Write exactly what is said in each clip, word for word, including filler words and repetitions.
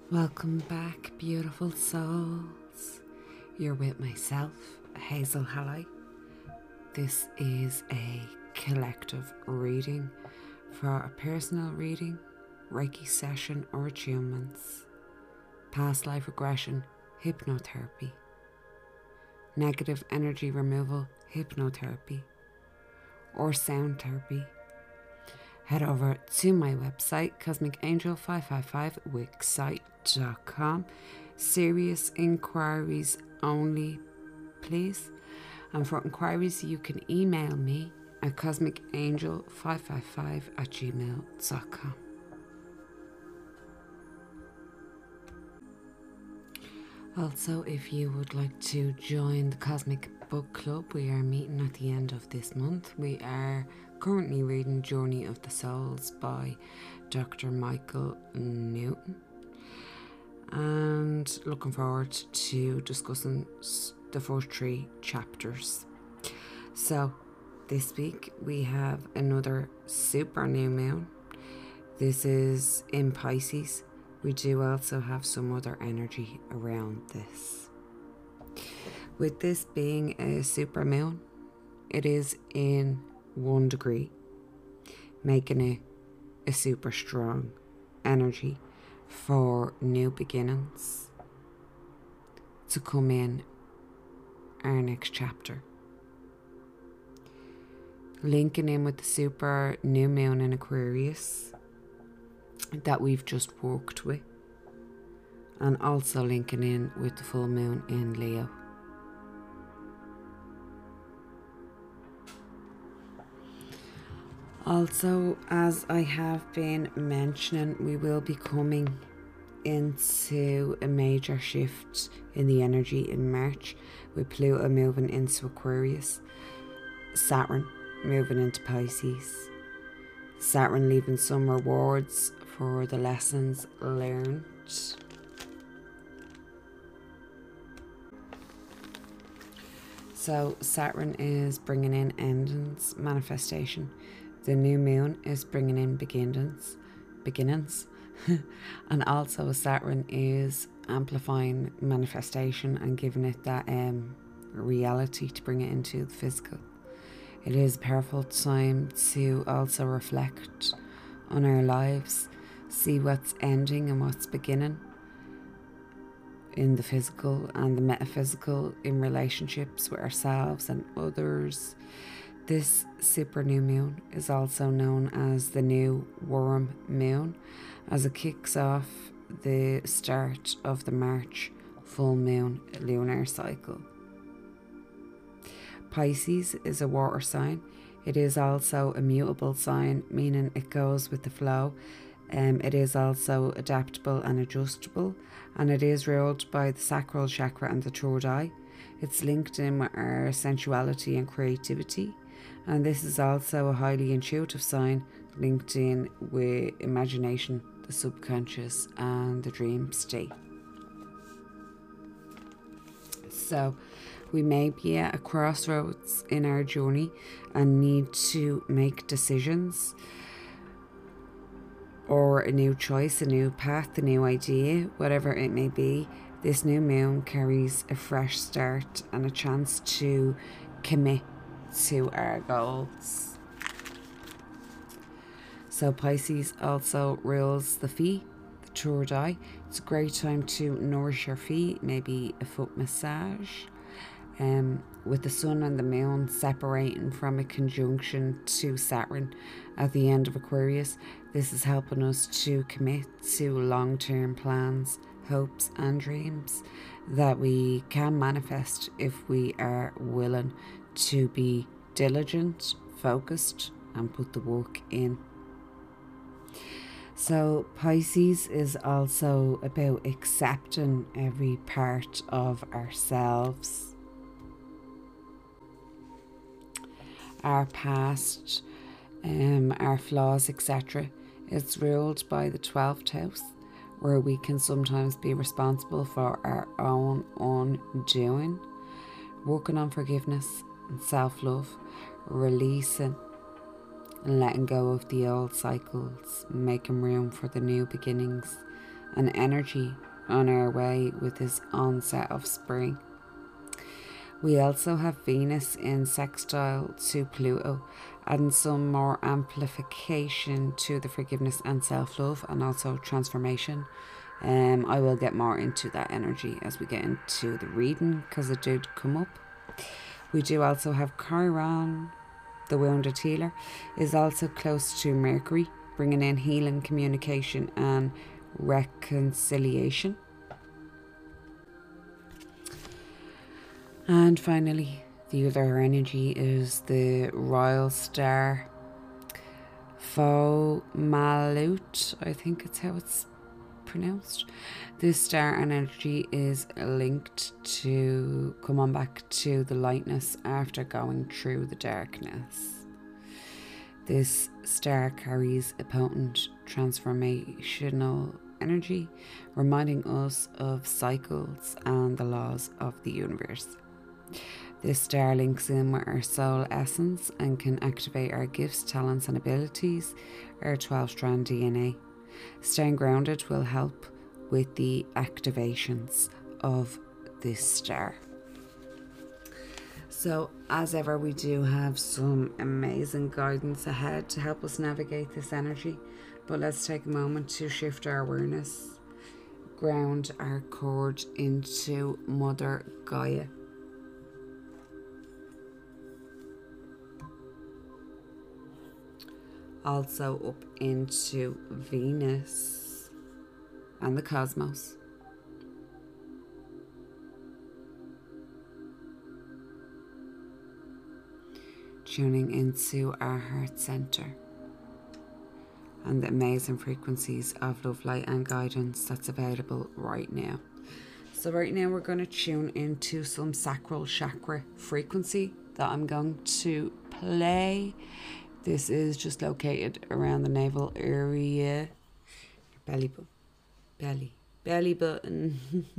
Welcome back, beautiful souls. You're with myself, Hazel Halley. This is a collective reading for a personal reading, Reiki session or attunements, past life regression, hypnotherapy, negative energy removal, hypnotherapy, or sound therapy. Head over to my website, cosmic angel five five five wixsite dot com. Serious inquiries only, please. And for inquiries, you can email me at cosmic angel five five five at gmail dot com. Also, if you would like to join the Cosmic Book Club, we are meeting at the end of this month. We are currently reading Journey of the Souls by Doctor Michael Newton, and looking forward to discussing the first three chapters. So this week we have another super new moon. This is in Pisces. We do also have some other energy around this. With this being a super moon, it is in one degree, making it a super strong energy for new beginnings to come in our next chapter. Linking in with the super new moon in Aquarius that we've just worked with, and also linking in with the full moon in Leo. Also, as I have been mentioning, we will be coming into a major shift in the energy in March, with Pluto moving into Aquarius, Saturn moving into Pisces, Saturn leaving some rewards for the lessons learned. So Saturn is bringing in endings, manifestation. The new moon is bringing in beginnings, beginnings. And also Saturn is amplifying manifestation and giving it that um, reality to bring it into the physical. It is a powerful time to also reflect on our lives, see what's ending and what's beginning in the physical and the metaphysical, in relationships with ourselves and others. This super new moon is also known as the new worm moon, as it kicks off the start of the March full moon lunar cycle. Pisces is a water sign. It is also a mutable sign, meaning it goes with the flow. Um, it is also adaptable and adjustable, and it is ruled by the sacral chakra and the third eye. It's linked in with our sensuality and creativity, and this is also a highly intuitive sign, linked in with imagination, the subconscious and the dream state. So we may be at a crossroads in our journey and need to make decisions, or a new choice, a new path, a new idea, whatever it may be. This new moon carries a fresh start and a chance to commit to our goals. So Pisces also rules the feet, the third eye. It's a great time to nourish your feet, maybe a foot massage. Um, with the sun and the moon separating from a conjunction to Saturn at the end of Aquarius, this is helping us to commit to long-term plans, hopes and dreams that we can manifest if we are willing to be diligent, focused and put the work in. So Pisces is also about accepting every part of ourselves, our past, um, our flaws, et cetera. It's ruled by the twelfth house, where we can sometimes be responsible for our own undoing. Working on forgiveness and self-love, releasing and letting go of the old cycles, making room for the new beginnings and energy on our way with this onset of spring. We also have Venus in sextile to Pluto, adding some more amplification to the forgiveness and self-love, and also transformation. Um, I will get more into that energy as we get into the reading, because it did come up. We do also have Chiron, the wounded healer, is also close to Mercury, bringing in healing, communication and reconciliation. And finally, the other energy is the royal star Fomalhaut, I think it's how it's pronounced. This star energy is linked to come on back to the lightness after going through the darkness. This star carries a potent transformational energy, reminding us of cycles and the laws of the universe. This star links in with our soul essence and can activate our gifts, talents and abilities, our twelve strand D N A. Staying grounded will help with the activations of this star. So as ever, we do have some amazing guidance ahead to help us navigate this energy, but let's take a moment to shift our awareness, ground our cord into Mother Gaia. Also up into Venus and the cosmos. Tuning into our heart center and the amazing frequencies of love, light and guidance that's available right now. So right now we're going to tune into some sacral chakra frequency that I'm going to play. This is just located around the navel area. Belly button. Belly. Belly button.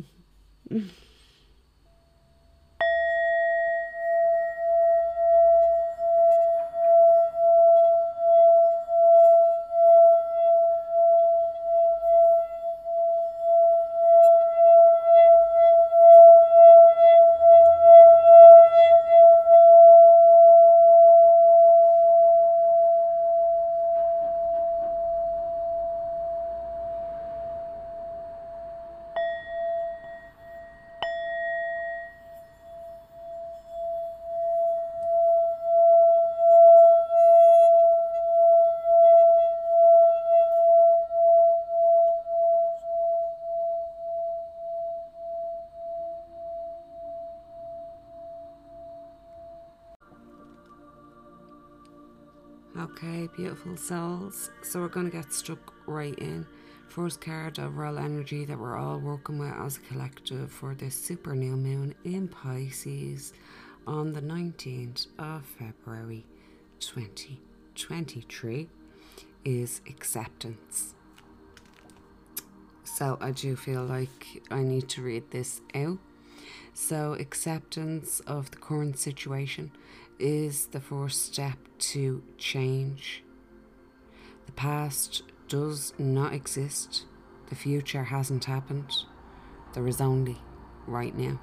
Okay, beautiful souls. So we're going to get stuck right in. First card, overall energy that we're all working with as a collective for this super new moon in Pisces on the nineteenth of February twenty twenty-three is acceptance. So I do feel like I need to read this out. So acceptance of the current situation is the first step to change. The past does not exist. The future hasn't happened. There is only right now.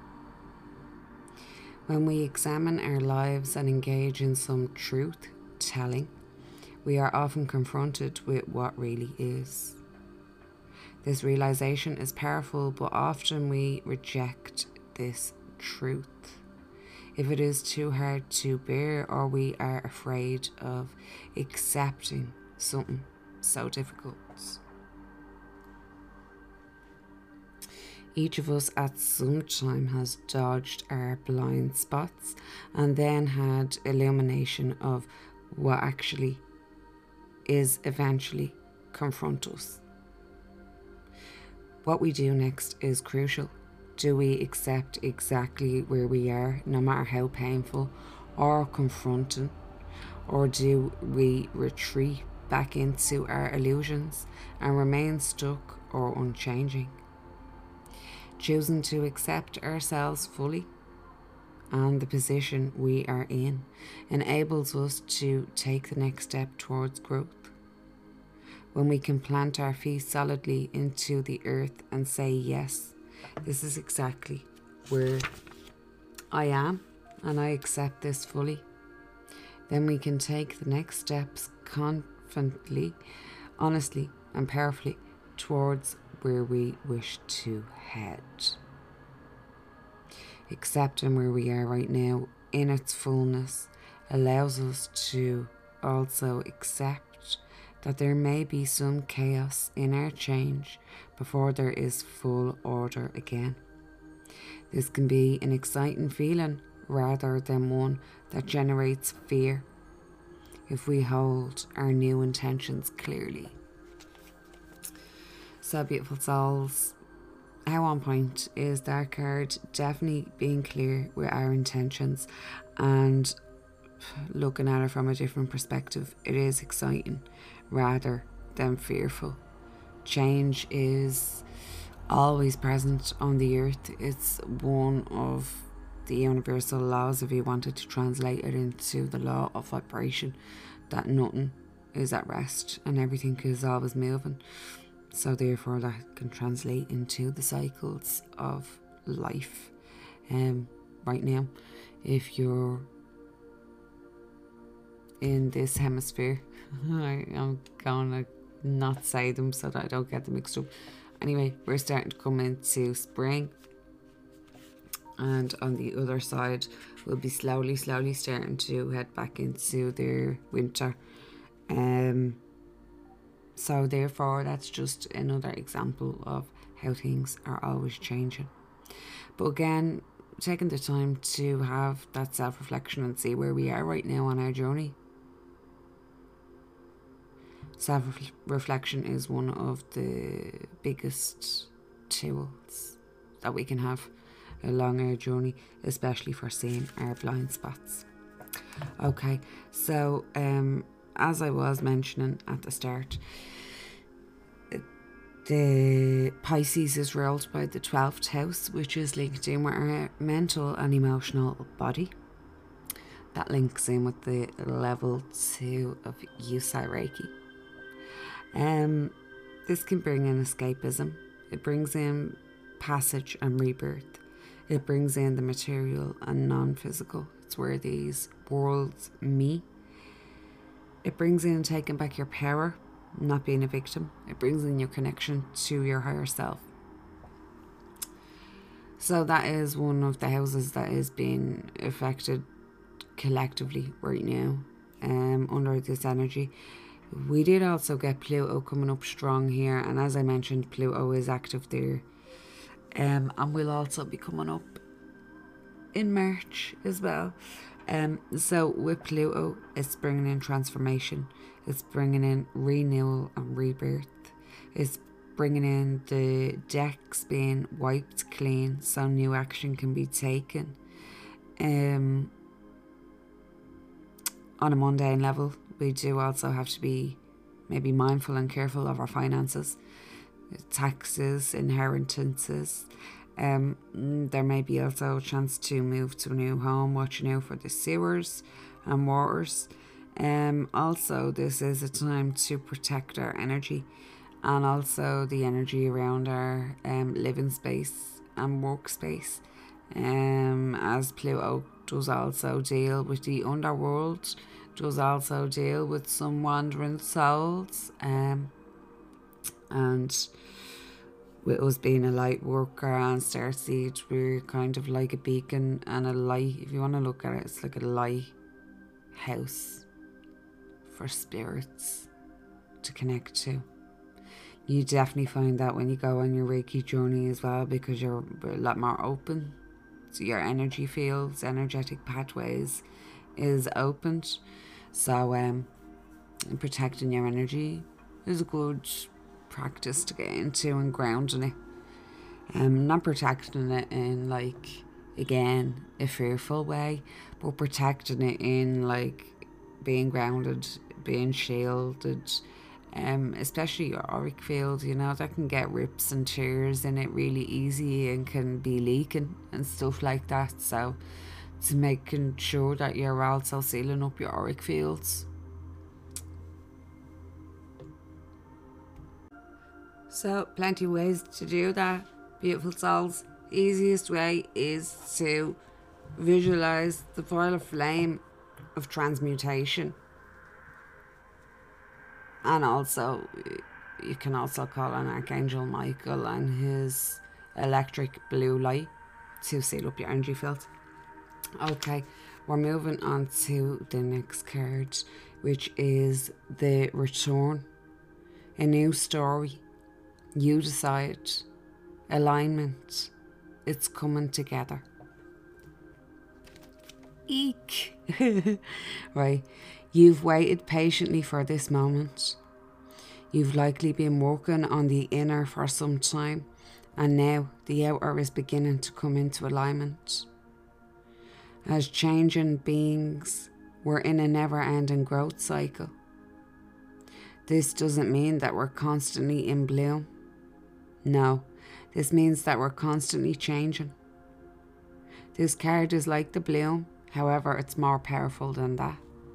When we examine our lives and engage in some truth telling, we are often confronted with what really is. This realization is powerful, but often we reject this truth. If it is too hard to bear, or we are afraid of accepting something so difficult. Each of us at some time has dodged our blind spots and then had illumination of what actually is eventually confront us. What we do next is crucial. Do we accept exactly where we are, no matter how painful or confronting? Or do we retreat back into our illusions and remain stuck or unchanging? Choosing to accept ourselves fully and the position we are in enables us to take the next step towards growth. when we can plant our feet solidly into the earth and say, yes, this is exactly where I am and I accept this fully, then we can take the next steps confidently, honestly and powerfully towards where we wish to head. Accepting where we are right now in its fullness allows us to also accept that there may be some chaos in our change before there is full order again. This can be an exciting feeling rather than one that generates fear if we hold our new intentions clearly. So, beautiful souls, how on point is that card? Definitely being clear with our intentions and looking at it from a different perspective. It is exciting rather than fearful. Change is always present on the earth. It's one of the universal laws, if you wanted to translate it into the law of vibration, that nothing is at rest and everything is always moving. So therefore that can translate into the cycles of life. Um, right now, if you're in this hemisphere, I, I'm going to not say them so that I don't get them mixed up. Anyway, we're starting to come into spring, and on the other side we'll be slowly, slowly starting to head back into their winter. Um. So therefore, that's just another example of how things are always changing. But again, taking the time to have that self-reflection and see where we are right now on our journey. Self-reflection is one of the biggest tools that we can have along our journey, especially for seeing our blind spots. Okay, so um. as I was mentioning at the start, the Pisces is ruled by the twelfth house, which is linked in with our mental and emotional body. That links in with the level two of Yusai Reiki. Um, this can bring in escapism. It brings in passage and rebirth. It brings in the material and non-physical. It's where these worlds meet. It brings in taking back your power, not being a victim. It brings in your connection to your higher self. So that is one of the houses that is being affected collectively right now, um, under this energy. We did also get Pluto coming up strong here, and as I mentioned, Pluto is active there. Um, and will also be coming up in March as well. Um, so with Pluto, it's bringing in transformation. It's bringing in renewal and rebirth. It's bringing in the decks being wiped clean so new action can be taken. Um, on a mundane level, we do also have to be maybe mindful and careful of our finances, taxes, inheritances. Um, there may be also a chance to move to a new home, watching out for the sewers and waters. Um, also, this is a time to protect our energy and also the energy around our um, living space and workspace. Um, as Pluto does also deal with the underworld, does also deal with some wandering souls. Um, and with us being a light worker and starseed, we're kind of like a beacon and a light. If you want to look at it, it's like a lighthouse for spirits to connect to. You definitely find that when you go on your Reiki journey as well, because you're a lot more open. So your energy fields, energetic pathways is opened. So um, protecting your energy is a good practice to get into and grounding it. Um, not protecting it in like, again, a fearful way, but protecting it in like being grounded, being shielded. Um, especially your auric field, you know, that can get rips and tears in it really easy and can be leaking and stuff like that. So to making sure that you're also sealing up your auric fields. So, plenty of ways to do that, beautiful souls. Easiest way is to visualize the violet flame of transmutation. And also, you can also call on Archangel Michael and his electric blue light to seal up your energy field. Okay, we're moving on to the next card, which is the Return. A new story. You decide. Alignment. It's coming together. Eek. Right. You've waited patiently for this moment. You've likely been working on the inner for some time, and now the outer is beginning to come into alignment. As changing beings, we're in a never-ending growth cycle. This doesn't mean that we're constantly in bloom. No, this means that we're constantly changing. This card is like the bloom, however, it's more powerful than that.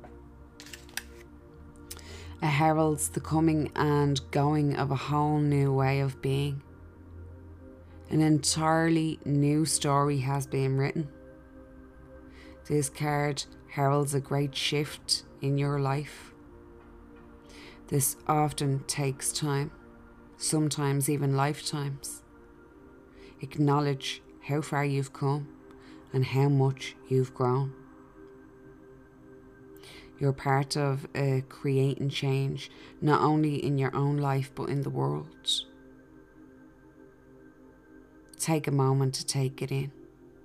It heralds the coming and going of a whole new way of being. An entirely new story has been written. This card heralds a great shift in your life. This often takes time, sometimes even lifetimes. Acknowledge how far you've come and how much you've grown. You're part of uh, creating change, not only in your own life, but in the world. Take a moment to take it in.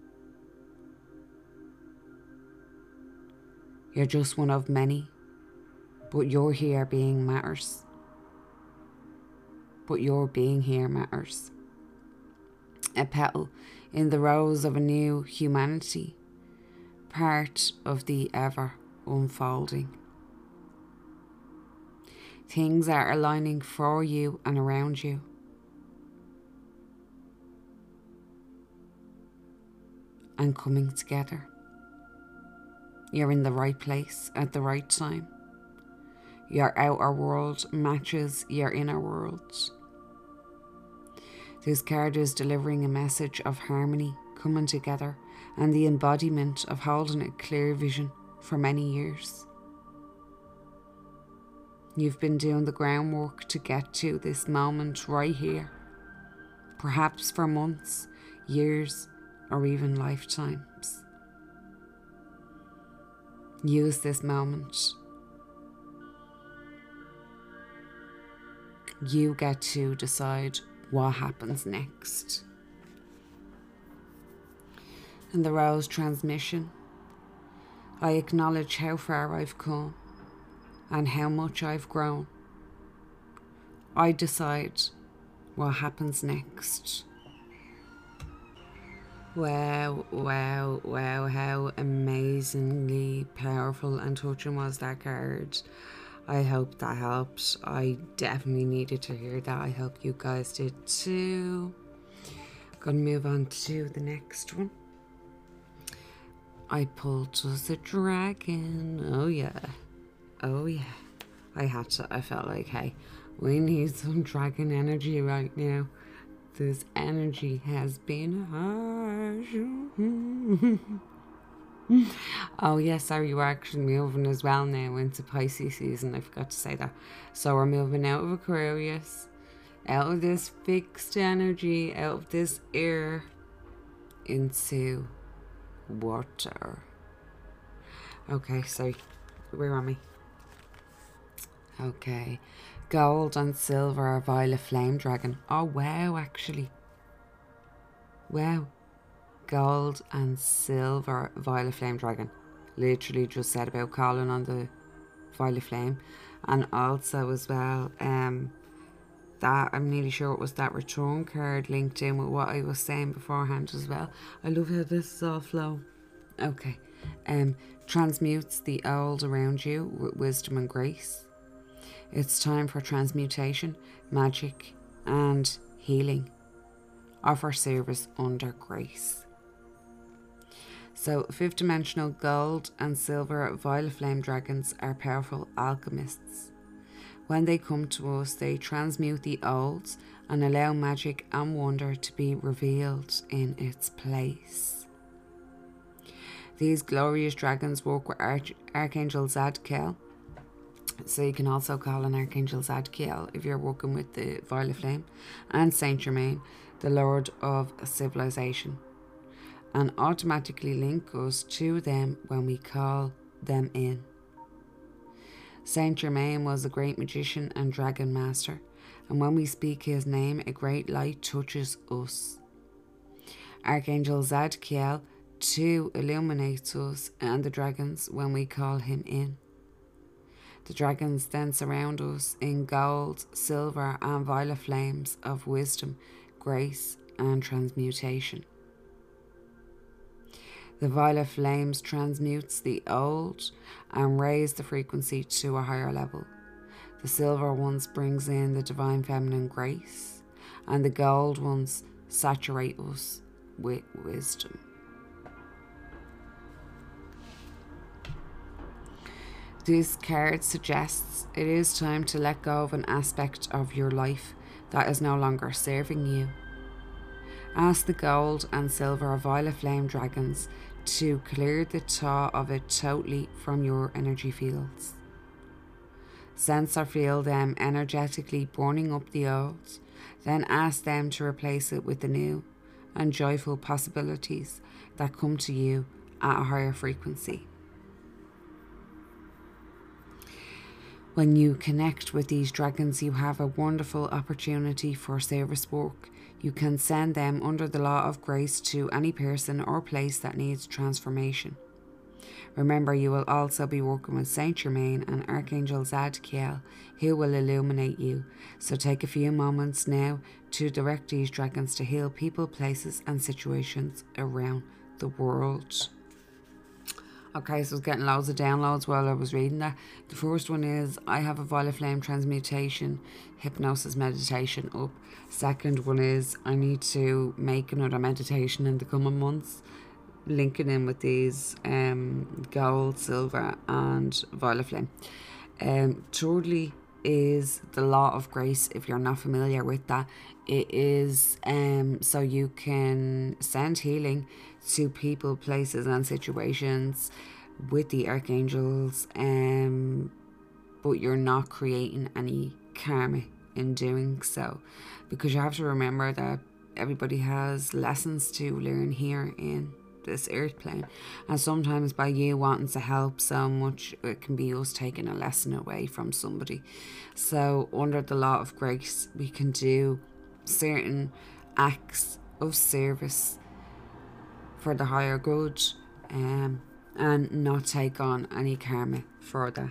You're just one of many, but your here being matters. But your being here matters. A petal in the rose of a new humanity, part of the ever unfolding. Things are aligning for you and around you. And coming together. You're in the right place at the right time. Your outer world matches your inner world. This card is delivering a message of harmony, coming together, and the embodiment of holding a clear vision for many years. You've been doing the groundwork to get to this moment right here, perhaps for months, years, or even lifetimes. Use this moment. You get to decide what happens next. And the Rose transmission. I acknowledge how far I've come and how much I've grown. I decide what happens next. Wow, wow, wow, how amazingly powerful and touching was that card. I hope that helped. I definitely needed to hear that. I hope you guys did too. Gonna move on to the next one. I pulled us a dragon. Oh yeah. Oh yeah. I had to. I felt like, hey, we need some dragon energy right now. This energy has been harsh. Oh yes, sorry, we're actually moving as well now into Pisces season. I forgot to say that. So we're moving out of Aquarius, out of this fixed energy, out of this air, into water. Okay, so where am I? Okay. Gold and silver violet flame dragon. Oh wow, actually. Wow. Gold and silver violet flame dragon. Literally just said about calling on the violet flame. And also as well, um that I'm nearly sure it was that return card linked in with what I was saying beforehand as well. I love how this is all flow. Okay. Um transmutes the old around you with wisdom and grace. It's time for transmutation, magic, and healing. Offer service under grace. So, fifth dimensional gold and silver violet flame dragons are powerful alchemists. When they come to us, they transmute the old and allow magic and wonder to be revealed in its place. These glorious dragons work with Arch- Archangel Zadkiel. So you can also call on Archangel Zadkiel if you're working with the Violet Flame, and Saint Germain, the Lord of Civilization, and automatically link us to them when we call them in. Saint Germain was a great magician and dragon master, and when we speak his name, a great light touches us. Archangel Zadkiel too illuminates us and the dragons when we call him in. The dragons then surround us in gold, silver and violet flames of wisdom, grace and transmutation. The violet flames transmutes the old and raise the frequency to a higher level. The silver ones brings in the divine feminine grace, and the gold ones saturate us with wisdom. This card suggests it is time to let go of an aspect of your life that is no longer serving you. Ask the gold and silver violet flame dragons to clear the thought of it totally from your energy fields. Sense or feel them energetically burning up the old, then ask them to replace it with the new and joyful possibilities that come to you at a higher frequency. When you connect with these dragons, you have a wonderful opportunity for service work. You can send them under the law of grace to any person or place that needs transformation. Remember, you will also be working with Saint Germain and Archangel Zadkiel, who will illuminate you. So take a few moments now to direct these dragons to heal people, places and situations around the world. Okay, so I was getting loads of downloads while I was reading that. The first one is, I have a Violet Flame Transmutation Hypnosis Meditation up. Second one is, I need to make another meditation in the coming months, linking in with these um, gold, silver and Violet Flame. Um, thirdly is the Law of Grace. If you're not familiar with that, it is um, so you can send healing to people, places and situations with the archangels, um, but you're not creating any karma in doing so, because you have to remember that everybody has lessons to learn here in this earth plane, and sometimes by you wanting to help so much, it can be us taking a lesson away from somebody. So under the Law of Grace, we can do certain acts of service for the higher good, um, and not take on any karma for that.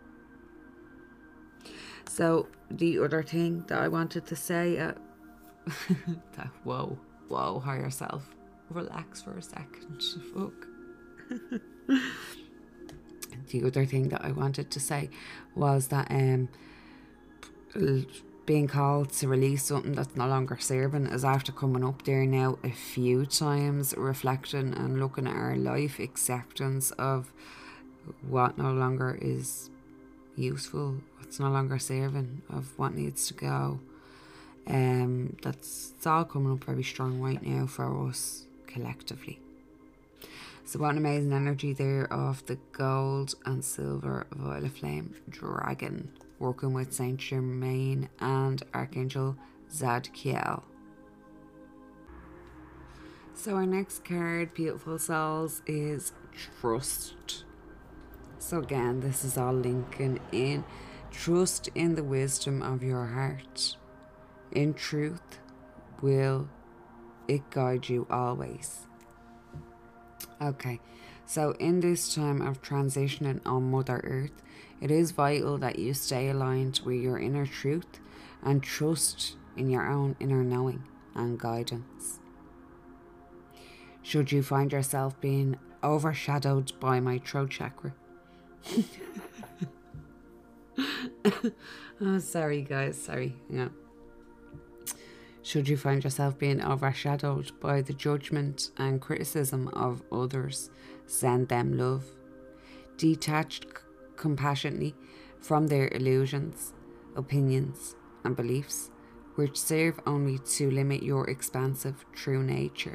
So the other thing that I wanted to say, uh, that whoa, whoa, higher self, relax for a second, fuck. The other thing that I wanted to say was that um, being called to release something that's no longer serving is after coming up there now a few times, reflecting and looking at our life, acceptance of what no longer is useful, what's no longer serving, of what needs to go. Um, that's it's all coming up very strong right now for us collectively. So what an amazing energy there of the gold and silver Violet Flame dragon working with Saint Germain and Archangel Zadkiel. So our next card, beautiful souls, is Trust. So again, this is all linking in. Trust in the wisdom of your heart. In truth, will it guide you always. Okay, so in this time of transitioning on Mother Earth, it is vital that you stay aligned with your inner truth and trust in your own inner knowing and guidance. Should you find yourself being overshadowed by my throat chakra, oh, sorry guys, sorry, yeah. Should you find yourself being overshadowed by the judgment and criticism of others, send them love. Detached c- compassionately from their illusions, opinions, and beliefs, which serve only to limit your expansive true nature.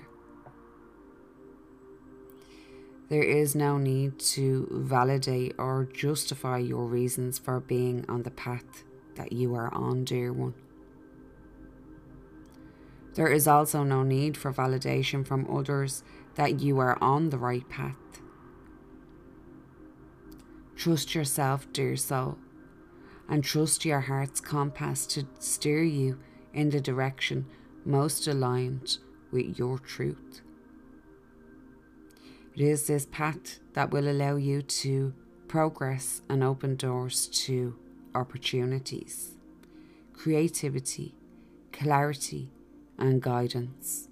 There is no need to validate or justify your reasons for being on the path that you are on, dear one. There is also no need for validation from others that you are on the right path. Trust yourself, dear soul, and trust your heart's compass to steer you in the direction most aligned with your truth. It is this path that will allow you to progress and open doors to opportunities, creativity, clarity, and guidance.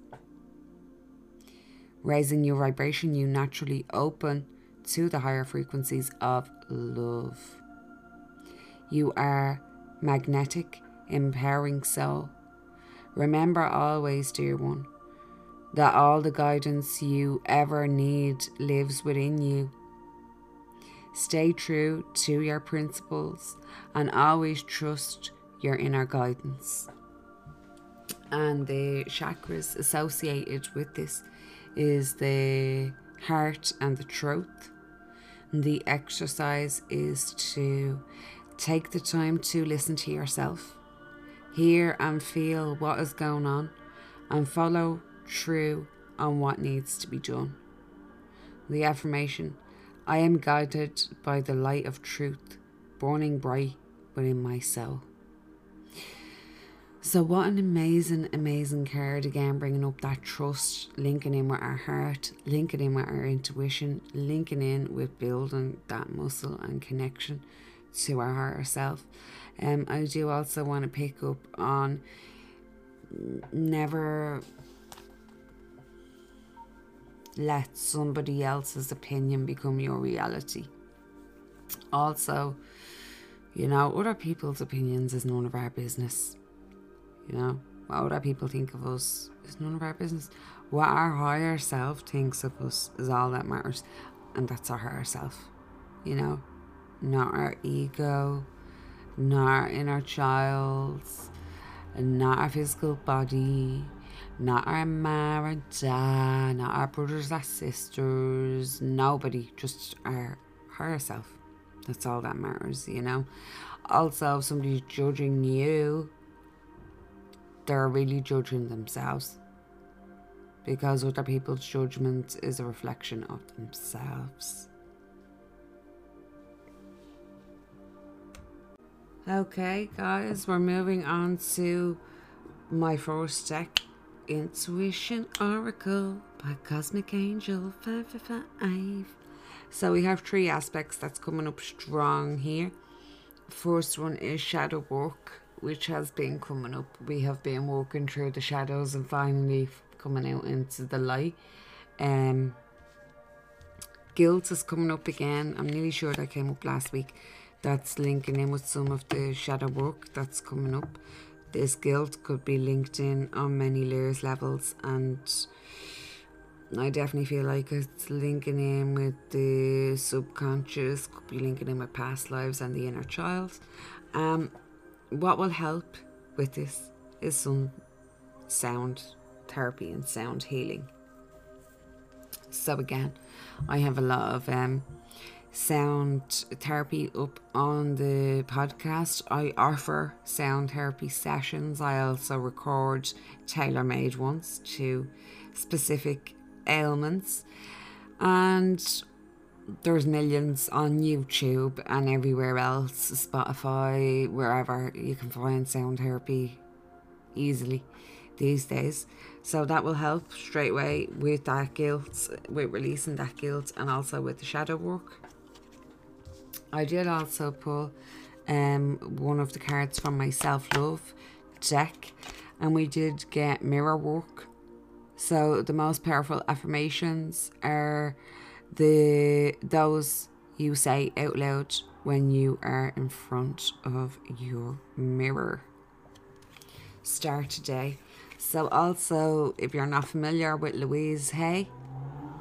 Raising your vibration, you naturally open to the higher frequencies of love. You are magnetic, empowering soul. Remember always, dear one, that all the guidance you ever need lives within you. Stay true to your principles and always trust your inner guidance. And the chakras associated with this is the heart and the throat. The exercise is to take the time to listen to yourself, hear and feel what is going on, and follow through on what needs to be done. The affirmation: I am guided by the light of truth burning bright within my soul. So what an amazing, amazing card. Again, bringing up that trust, linking in with our heart, linking in with our intuition, linking in with building that muscle and connection to our higher self. Um, I do also want to pick up on never let somebody else's opinion become your reality. Also, you know, other people's opinions is none of our business. You know, what other people think of us is none of our business. What our higher self thinks of us is all that matters. And that's our higher self. You know, not our ego, not our inner child, not our physical body, not our mom or dad, not our brothers or sisters, nobody, just our higher self. That's all that matters, you know. Also, if somebody's judging you, they're really judging themselves, because other people's judgment is a reflection of themselves. Okay, guys, we're moving on to my first deck, Intuition Oracle by Cosmic Angel five five five. So we have three aspects that's coming up strong here. First one is shadow work, which has been coming up. We have been working through the shadows and finally coming out into the light. Um, guilt is coming up again. I'm nearly sure that came up last week. That's linking in with some of the shadow work that's coming up. This guilt could be linked in on many layers, levels, and I definitely feel like it's linking in with the subconscious, could be linking in with past lives and the inner child. Um, what will help with this is some sound therapy and sound healing. So again, I have a lot of um, sound therapy up on the podcast. I offer sound therapy sessions. I also record tailor-made ones to specific ailments, and there's millions on YouTube and everywhere else, Spotify, wherever you can find sound therapy easily these days. So that will help straight away with that guilt, with releasing that guilt, and also with the shadow work. I did also pull um one of the cards from my self-love deck, and we did get mirror work. So the most powerful affirmations are the those you say out loud when you are in front of your mirror. Start today. So also, if you're not familiar with Louise Hay,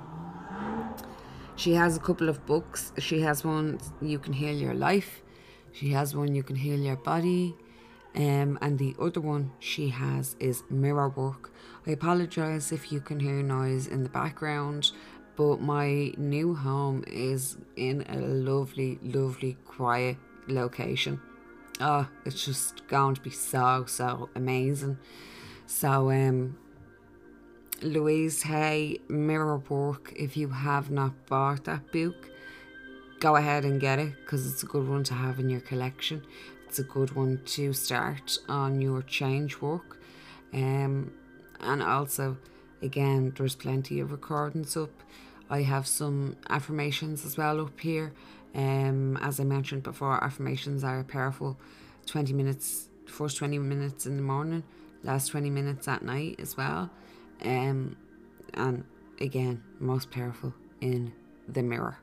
she has a couple of books. She has one, You Can Heal Your Life. She has one, you can heal your body. Um, and the other one she has is mirror work. I apologise if you can hear noise in the background, but my new home is in a lovely, lovely, quiet location. Oh, it's just going to be so, so amazing. So, um, Louise Hay, Mirror Work, if you have not bought that book, go ahead and get it, because it's a good one to have in your collection. It's a good one to start on your change work. Um, and also, again, there's plenty of recordings up. I have some affirmations as well up here. Um, as I mentioned before, affirmations are powerful. twenty minutes, first twenty minutes in the morning, last twenty minutes at night as well. Um, and again, most powerful in the mirror.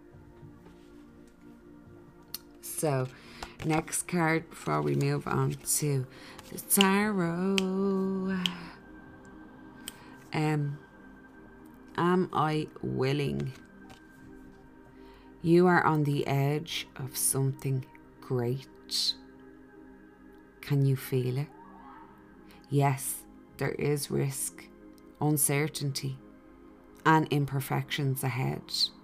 So, next card before we move on to the tarot. Um, am I willing? You are on the edge of something great. Can you feel it? Yes, there is risk, uncertainty, and imperfections ahead.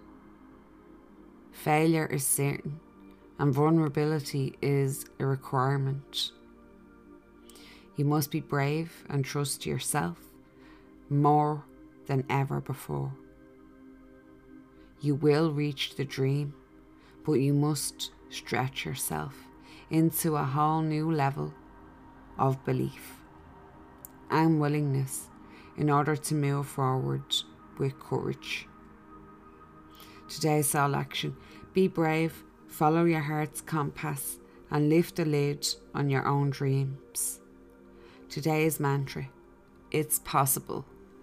Failure is certain, and vulnerability is a requirement. You must be brave and trust yourself more than ever before. You will reach the dream, but you must stretch yourself into a whole new level of belief and willingness in order to move forward with courage. Today's soul action: be brave, follow your heart's compass, and lift the lid on your own dreams. Today's mantra: it's possible.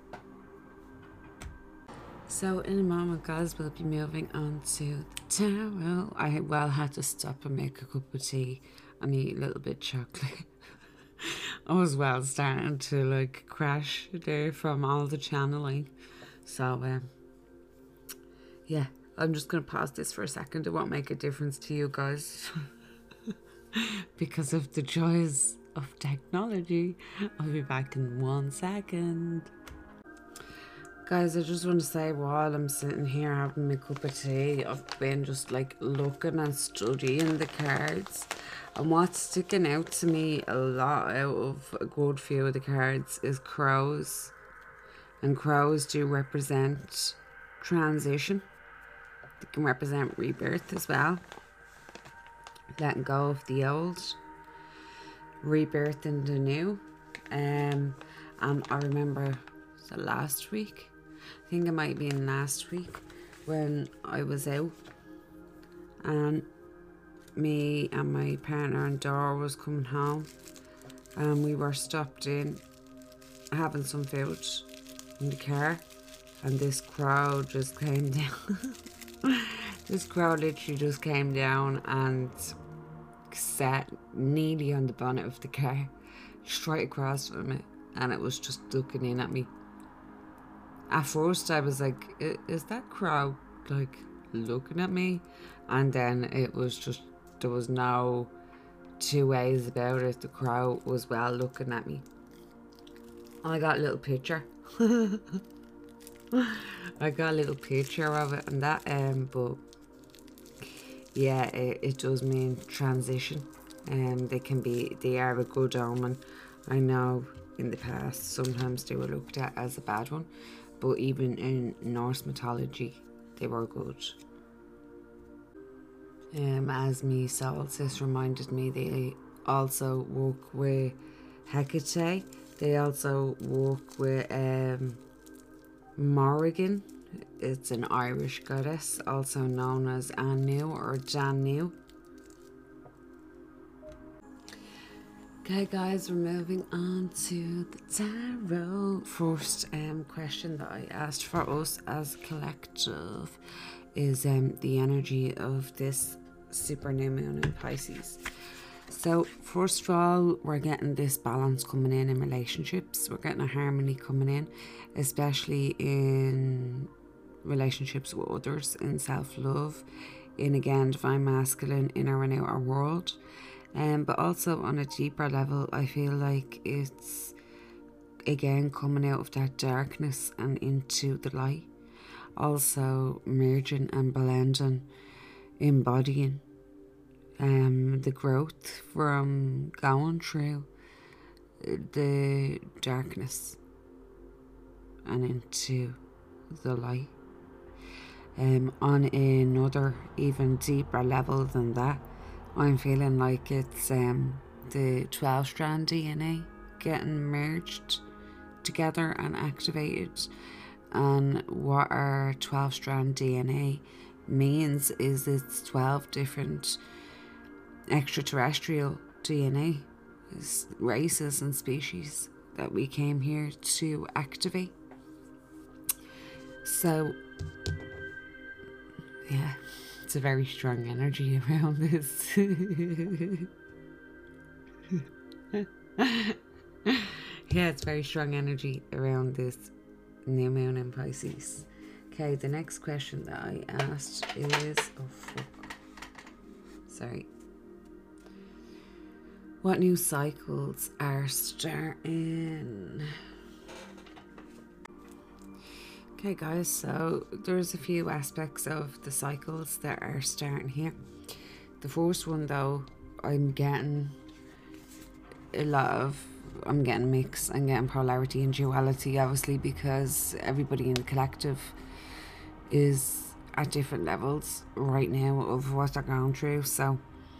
So in a moment, guys, we'll be moving on to the tarot. I well had to stop and make a cup of tea and eat a little bit of chocolate. I was well starting to like crash there from all the channeling. So um, yeah, I'm just going to pause this for a second. It won't make a difference to you guys because of the joys of technology. I'll be back in one second. Guys, I just want to say, while I'm sitting here having my cup of tea, I've been just like looking and studying the cards, and what's sticking out to me a lot out of a good few of the cards is crows. And crows do represent transition. They can represent rebirth as well, letting go of the old, rebirth in the new. Um, and I remember the last week, I think it might be in last week, when I was out and me and my partner and Dora was coming home, and we were stopped in having some food in the car, and this crow just came down. This crow literally just came down and sat nearly on the bonnet of the car, straight across from it, and it was just looking in at me. At first I was like, is that crow like looking at me? And then it was just, there was no two ways about it. The crow was well looking at me. I got a little picture. I got a little picture of it and that, um, but yeah, it, it does mean transition. Um, they can be, they are a good omen. I know in the past sometimes they were looked at as a bad one, but even in Norse mythology, they were good. Um, as me soul sis reminded me, they also work with Hecate. They also work with um, Morrigan. It's an Irish goddess, also known as Anu or Danu. Okay guys, we're moving on to the tarot. First um, question that I asked for us as a collective is um, the energy of this super new moon in Pisces. So first of all, we're getting this balance coming in in relationships. We're getting a harmony coming in, especially in relationships with others, in self-love, in again divine masculine inner and outer world. Um, but also on a deeper level, I feel like it's again coming out of that darkness and into the light. Also merging and blending, embodying um, the growth from going through the darkness and into the light. Um, on another even deeper level than that, I'm feeling like it's um, the twelve strand D N A getting merged together and activated. And what our twelve strand D N A means is it's twelve different extraterrestrial D N A races and species that we came here to activate. So yeah, it's a very strong energy around this. Yeah, it's very strong energy around this new moon in Pisces. Okay, the next question that I asked is, oh fuck, sorry. What new cycles are starting? Okay guys, so there's a few aspects of the cycles that are starting here. The first one though, I'm getting a lot of, I'm getting mix, I'm getting polarity and duality, obviously, because everybody in the collective is at different levels right now of what they're going through. So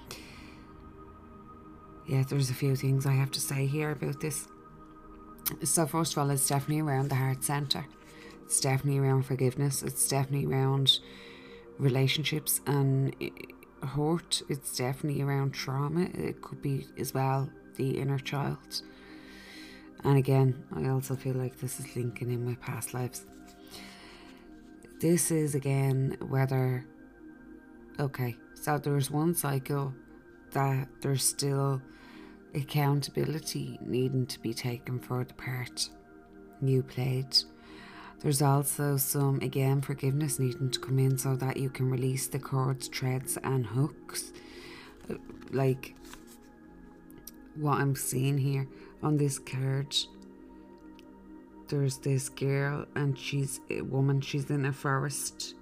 yeah, there's a few things I have to say here about this. So first of all, it's definitely around the heart center. It's definitely around forgiveness. It's definitely around relationships and hurt. It's definitely around trauma. It could be as well the inner child. And again, I also feel like this is linking in with past lives. This is again whether, okay, so there's one cycle that there's still accountability needing to be taken for the part you played. There's also some, again, forgiveness needing to come in so that you can release the cords, threads and hooks. Like what I'm seeing here on this card, there's this girl and she's a woman, she's in a forest.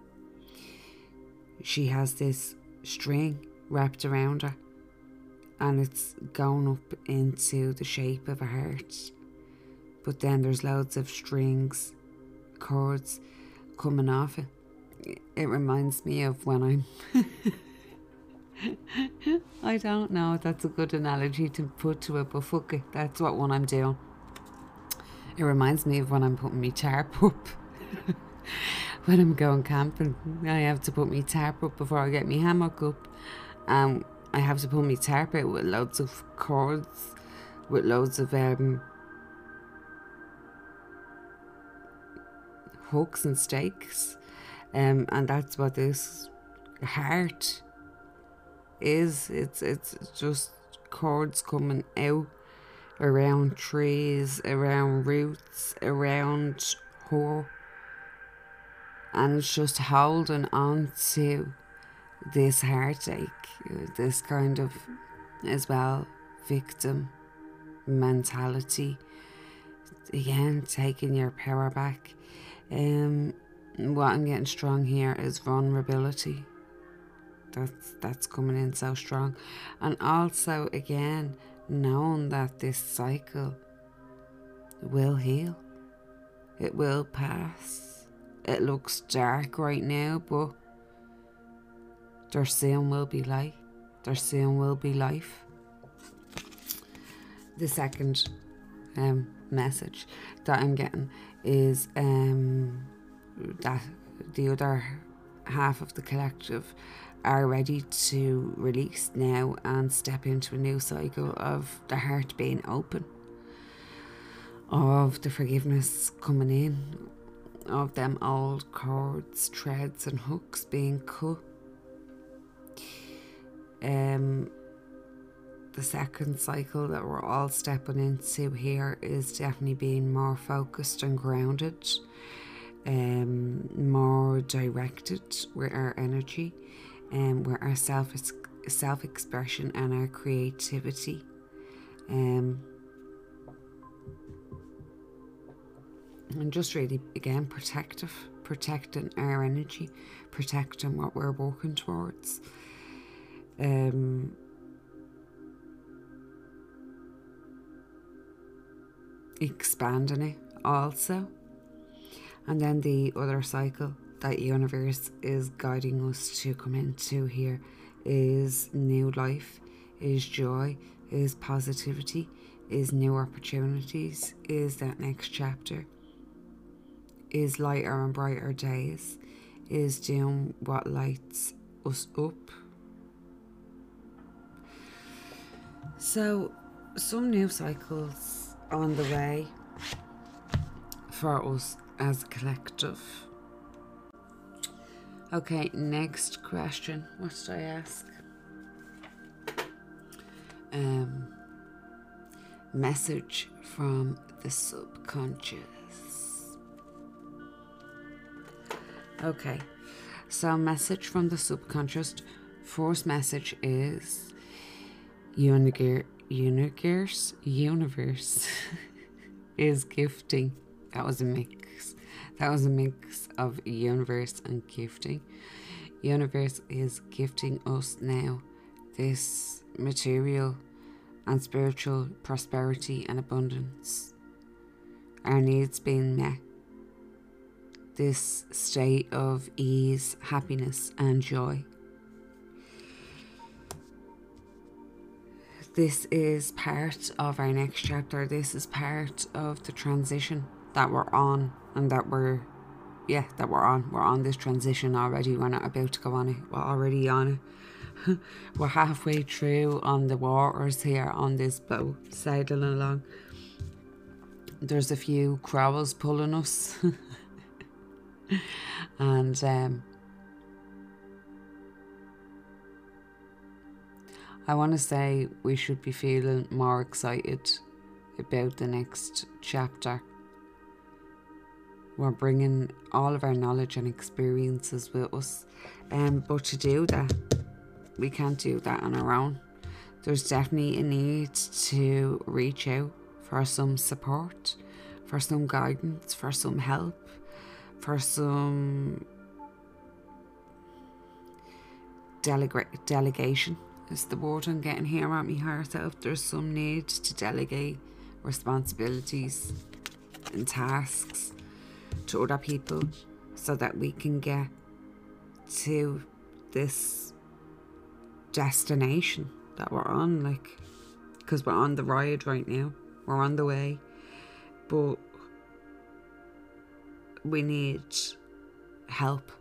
She has this string wrapped around her and it's going up into the shape of a heart. But then there's loads of strings, cords coming off it. It reminds me of when I'm I don't know if that's a good analogy to put to it, but fuck it, that's what one I'm doing. It reminds me of when I'm putting my tarp up. When I'm going camping, I have to put my tarp up before I get my hammock up. Um, I have to put my tarp out with loads of cords, with loads of um hooks and stakes, um, and that's what this heart is. It's it's just cords coming out around trees, around roots, around her, and it's just holding on to this heartache, this kind of, as well, victim mentality. Again, taking your power back. Um, what I'm getting strong here is vulnerability. That's that's coming in so strong, and also again knowing that this cycle will heal. It will pass. It looks dark right now, but there soon will be light. There soon will be life. The second um, message that I'm getting is um, that the other half of the collective are ready to release now and step into a new cycle of the heart being open, of the forgiveness coming in, of them old cords, threads and hooks being cut. Um, the second cycle that we're all stepping into here is definitely being more focused and grounded, um, more directed with our energy, um, where our self self expression and our creativity. Um, and just really, again, protective, protecting our energy, protecting what we're working towards. Um, expanding it also. And then the other cycle that universe is guiding us to come into here is new life, is joy, is positivity, is new opportunities, is that next chapter, is lighter and brighter days, is doing what lights us up. So some new cycles on the way for us as a collective. Okay, next question. What did I ask? Um, message from the subconscious. Okay, so message from the subconscious. First message is universe, universe, universe is gifting. That was a mix. That was a mix of universe and gifting. Universe is gifting us now this material and spiritual prosperity and abundance. Our needs being met. This state of ease, happiness and joy. This is part of our next chapter. This is part of the transition that we're on and that we're, yeah, that we're on. We're on this transition already. We're not about to go on it. We're already on it. We're halfway through on the waters here on this boat, sailing along. There's a few crows pulling us. And um, I want to say we should be feeling more excited about the next chapter. We're bringing all of our knowledge and experiences with us. Um, but to do that, we can't do that on our own. There's definitely a need to reach out for some support, for some guidance, for some help, for some delega- delegation is the word I'm getting here at me heart out. There's some need to delegate responsibilities and tasks to other people so that we can get to this destination that we're on, like, because we're on the ride right now, we're on the way, but we need help.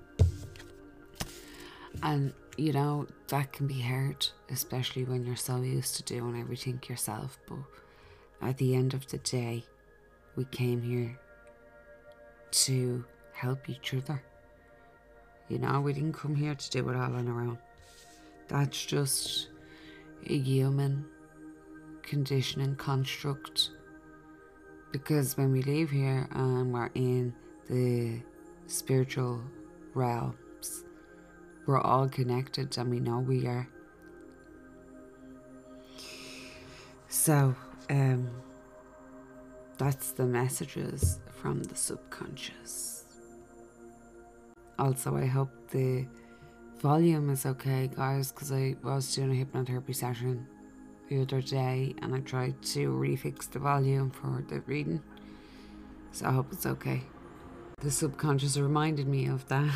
And you know, that can be hard, especially when you're so used to doing everything yourself. But at the end of the day, we came here to help each other. You know, we didn't come here to do it all on our own. That's just a human conditioning construct. Because when we leave here and we're in the spiritual realms, we're all connected and we know we are. So, um, that's the messages from the subconscious. Also, I hope the volume is okay, guys, because I was doing a hypnotherapy session the other day and I tried to refix the volume for the reading. So I hope it's okay. The subconscious reminded me of that.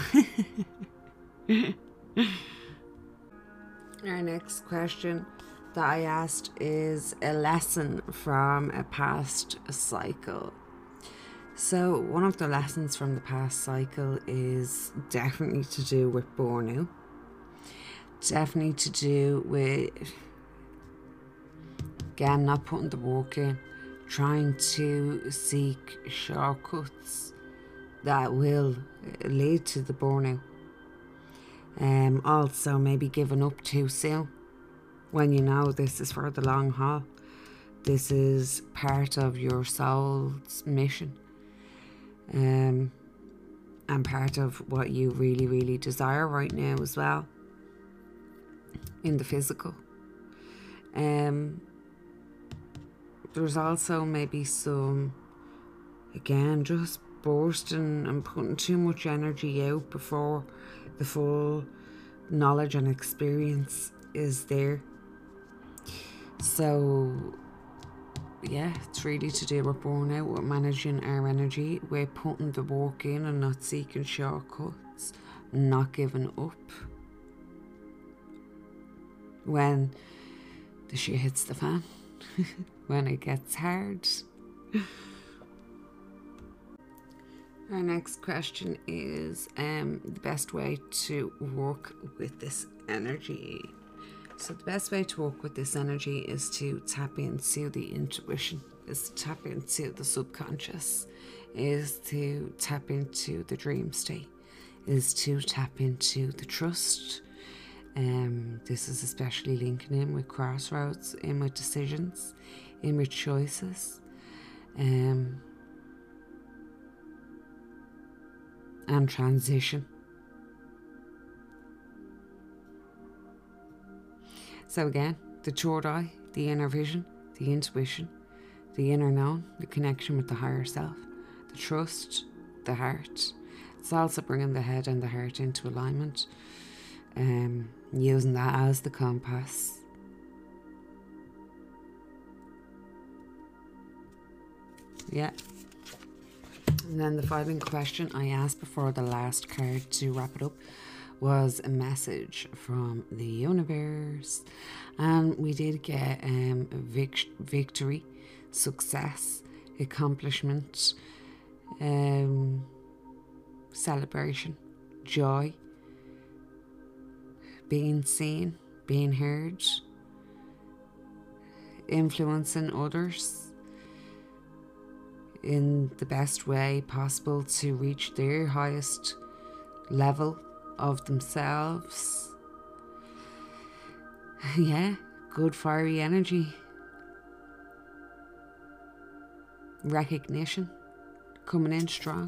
Our next question that I asked is a lesson from a past cycle. So one of the lessons from the past cycle is definitely to do with burnout. Definitely to do with, again, not putting the work in, trying to seek shortcuts that will lead to the burnout. Um, also, maybe giving up too soon when you know this is for the long haul. This is part of your soul's mission, um, and part of what you really, really desire right now as well. in the physical. Um, there's also maybe some, again, just bursting and putting too much energy out before the full knowledge and experience is there. So yeah, it's really to do with burnout, with managing our energy, with putting the work in and not seeking shortcuts, not giving up when the shit hits the fan, when it gets hard. Our next question is um, the best way to work with this energy. So the best way to work with this energy is to tap into the intuition, is to tap into the subconscious, is to tap into the dream state, is to tap into the trust. Um, this is especially linking in with crossroads, in with decisions, in with choices. Um, and transition. So again, the third eye, the inner vision, the intuition, the inner known, the connection with the higher self, the trust, the heart. It's also bringing the head and the heart into alignment, um, using that as the compass. Yeah. And then the final question I asked before the last card to wrap it up was a message from the universe, and we did get um, vic- victory, success, accomplishment, um, celebration, joy, being seen, being heard, influencing others in the best way possible to reach their highest level of themselves. Yeah, good fiery energy. Recognition coming in strong.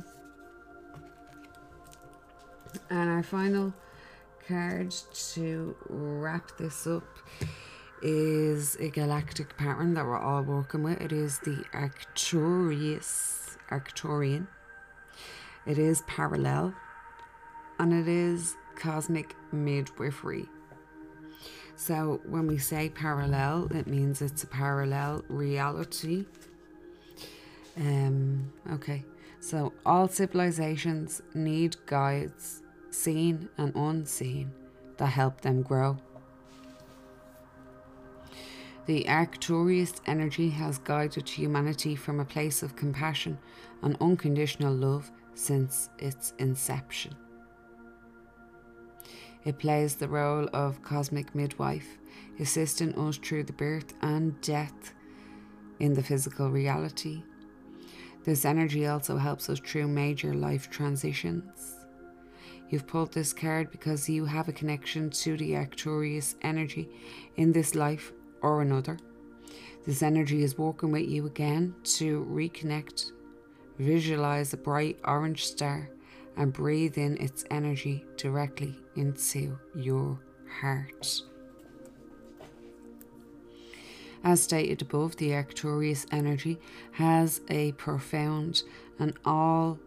And our final card to wrap this up is a galactic pattern that we're all working with. It is the Arcturus, Arcturian. It is parallel, and it is cosmic midwifery. So when we say parallel, it means it's a parallel reality. Um, okay, so all civilizations need guides, seen and unseen, that help them grow. The Arcturus energy has guided humanity from a place of compassion and unconditional love since its inception. It plays the role of cosmic midwife, assisting us through the birth and death in the physical reality. This energy also helps us through major life transitions. You've pulled this card because you have a connection to the Arcturus energy in this life or another. This energy is working with you again to reconnect. Visualize a bright orange star and breathe in its energy directly into your heart. As stated above, the Arcturus energy has a profound and all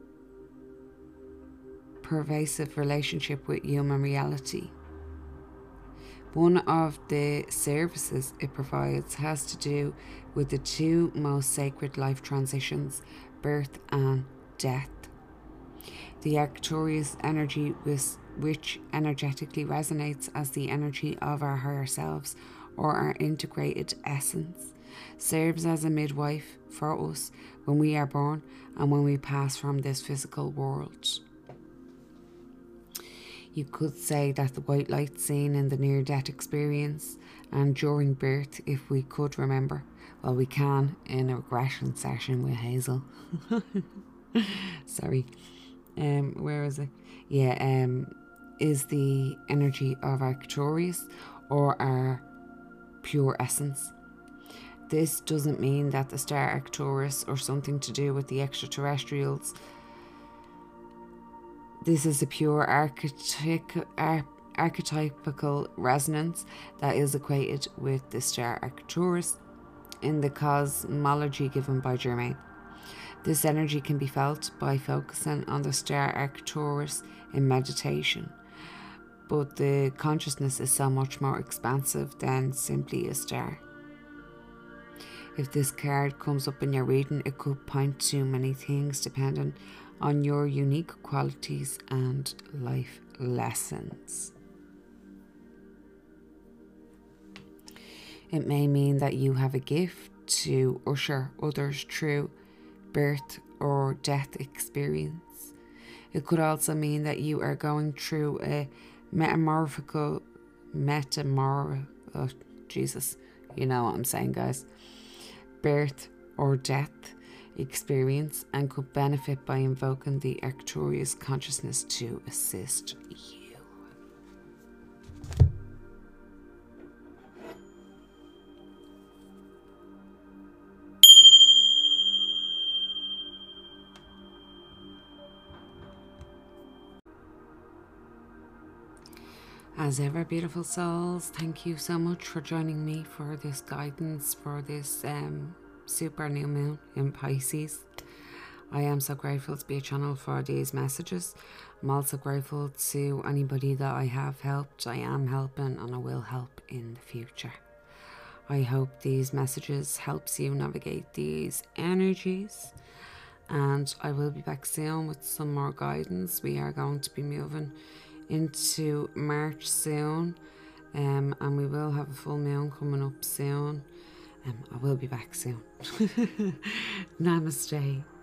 pervasive relationship with human reality. One of the services it provides has to do with the two most sacred life transitions, birth and death. The Arcturus energy, which energetically resonates as the energy of our higher selves or our integrated essence, serves as a midwife for us when we are born and when we pass from this physical world. You could say that the white light seen in the near-death experience and during birth, if we could remember, well, we can in a regression session with Hazel. Sorry. Um, where is it? Yeah, um, is the energy of Arcturus or our pure essence. This doesn't mean that the star Arcturus or something to do with the extraterrestrials. This is a pure archetype, ar- archetypical resonance that is equated with the star Arcturus in the cosmology given by Germain. This energy can be felt by focusing on the star Arcturus in meditation, but the consciousness is so much more expansive than simply a star. If this card comes up in your reading, it could point to many things depending on your unique qualities and life lessons. It may mean that you have a gift to usher others through birth or death experience. It could also mean that you are going through a metamorphical, metamor, oh Jesus, you know what I'm saying, guys, birth or death experience, and could benefit by invoking the Arcturus consciousness to assist you. As ever, beautiful souls, thank you so much for joining me for this guidance for this um, super new moon in Pisces. I am so grateful to be a channel for these messages. I'm also grateful to anybody that I have helped, I am helping, and I will help in the future. I hope these messages helps you navigate these energies, and I will be back soon with some more guidance. We are going to be moving into March soon, um, and we will have a full moon coming up soon. Um, I will be back soon. Namaste.